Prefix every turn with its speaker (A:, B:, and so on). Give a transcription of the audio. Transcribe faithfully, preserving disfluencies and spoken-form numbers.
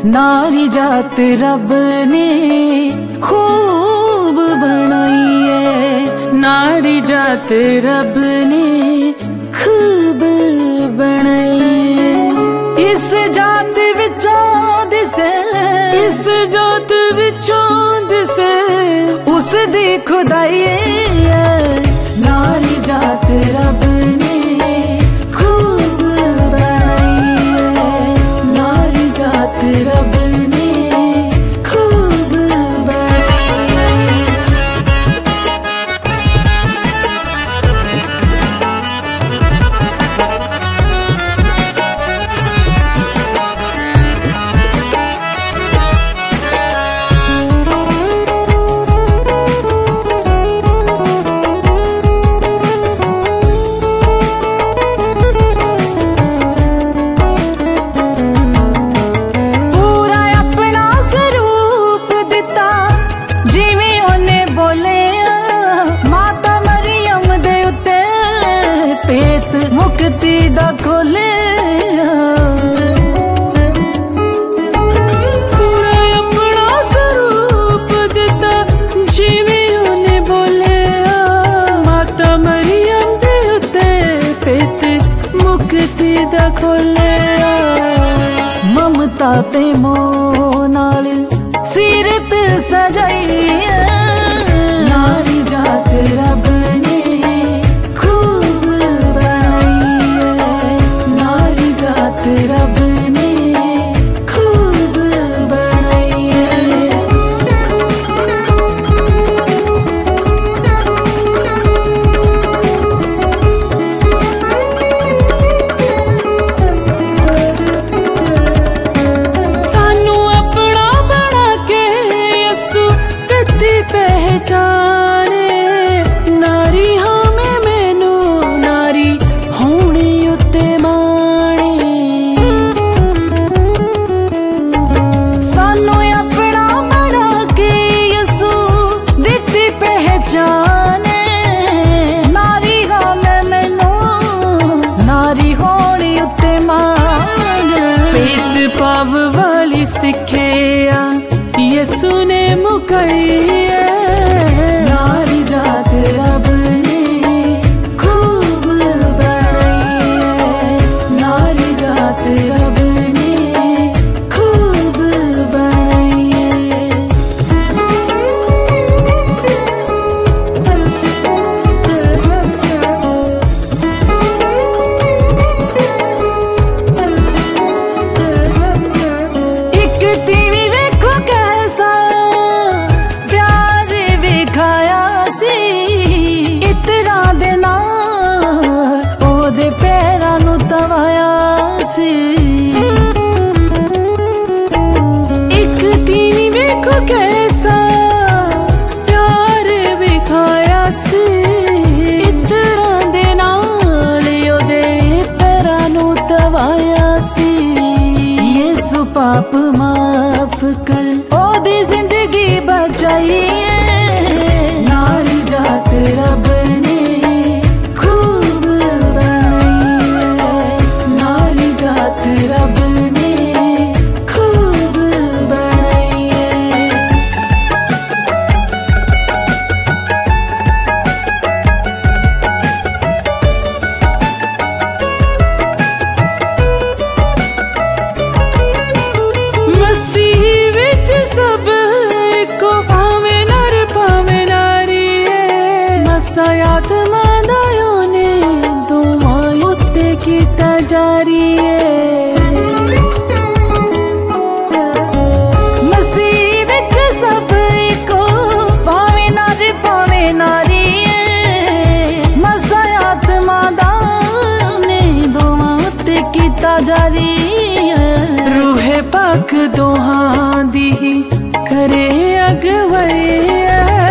A: नारी जात रब ने खूब बनाई है, नारी जात रब ने खूब बनाई है। इस जात विचों दिसे, इस जात विचों दिसे उस दी खुदाई है। नारी जात रब ने खूब बनाई है, नारी जात रब ने खूब बनाई है। मुक्ति दा खोले पूरा अपना स्वरूप दिता, जिवें उन्हें बोले माता मरियम दे उत्ते पेत मुक्ति दा खोले। ममता ते मोह नाल सीरत सजाई है, नारी जात रब ने रब ने खूब बनाई है। सानू अपना बना के यसु कती पहचाने, नारी हाँ मैं मैनू नारी होनी उत्ते जाने, नारी हाँ मैं मैनू नारी होनी उत्ते मान। भेद भाव वाली सिक्ख्या यसू ने मुकाई है, नारी जात रब ने खूब बनाई है, नारी जात रब ने खूब बनाई है। एक टीवी वेखो कैसा प्यार विखाया सी, इतरा दे नाल ओदे पैरां नूं दबाया सी। यसू पाप माफ कर ओदी जिंदगी बचाई है, नारी जात रब ने खूब बनाई है, नारी जात रब ने खूब बनाई है। मसीह विच सब को भावे नर भावे नारी है, मसाया आत्मा दा ओने दोवां उत्ते कीता जारी है। जारी रूहे पाक दोहां दी करे अगवई।